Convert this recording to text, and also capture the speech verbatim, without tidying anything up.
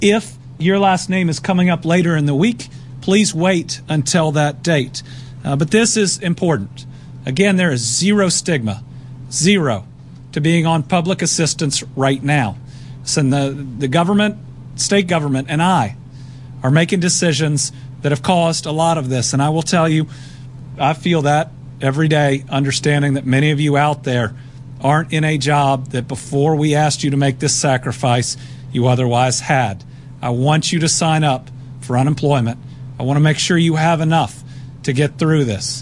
If your last name is coming up later in the week, please wait until that date. Uh, but this is important. Again, there is zero stigma, zero, to being on public assistance right now. So the, the government, state government, and I are making decisions that have caused a lot of this. And I will tell you, I feel that every day, understanding that many of you out there aren't in a job that before we asked you to make this sacrifice, you otherwise had. I want you to sign up for unemployment. I want to make sure you have enough to get through this.